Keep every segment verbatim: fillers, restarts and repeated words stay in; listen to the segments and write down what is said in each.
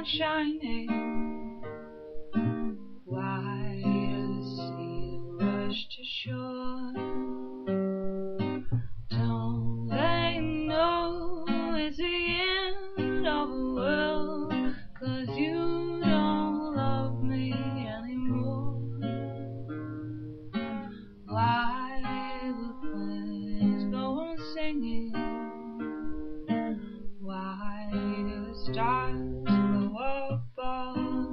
shining. Why does the sea rush to shore? Don't they know it's the end of the world? 'Cause you don't love me anymore. Why the birds go on singing? Why do the stars go above?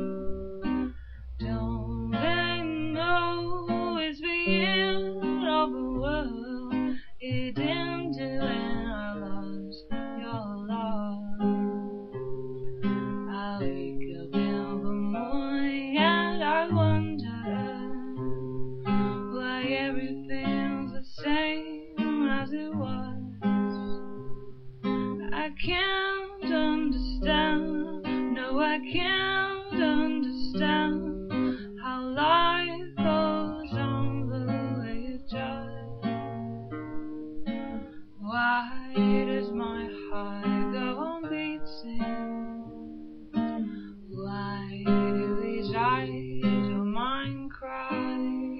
Don't they know it's the end of the world? It ended when I lost your love. I wake up in the morning and I wonder why everything's the same as it was. I can't understand, no I can't understand how life goes on the way it does. Why does my heart go on beating? Why do these eyes of mine cry?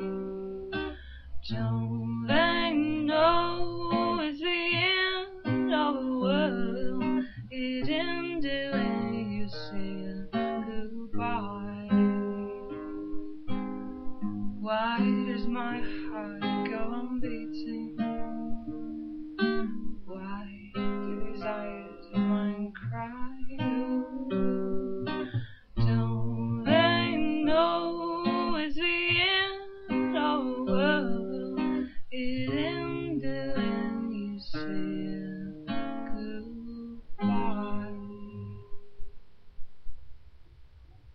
Don't they know it's the end of the world? It ended when you said goodbye. Why does my heart go on beating?